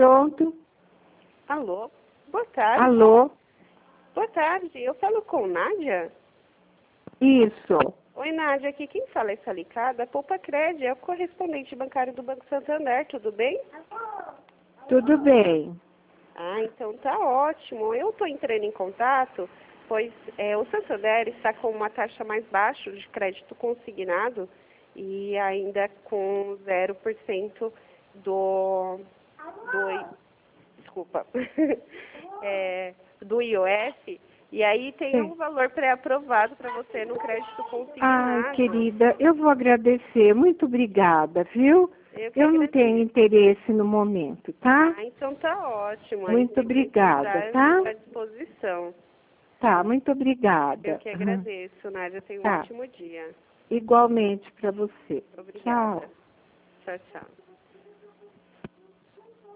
pronto. Alô? Boa tarde. Alô? Boa tarde. Eu falo com Nádia? Isso. Oi, Nádia. Aqui quem fala é Salicada. Poupa Cred, é o correspondente bancário do Banco Santander. Tudo bem? Tudo bem. Ah, então tá ótimo. Eu estou entrando em contato, pois o Santander está com uma taxa mais baixa de crédito consignado e ainda com 0% desculpa, do IOF, e aí tem um valor pré-aprovado para você no crédito consignado. Ah, querida, eu vou agradecer. Muito obrigada, viu? Eu não tenho interesse no momento, tá? Ah, então tá ótimo. Muito obrigada, tá? Estou à disposição. Tá, muito obrigada. Eu que agradeço, Nádia. Tenha um Tá. ótimo dia. Igualmente para você. Obrigada. Tchau. Tchau, tchau.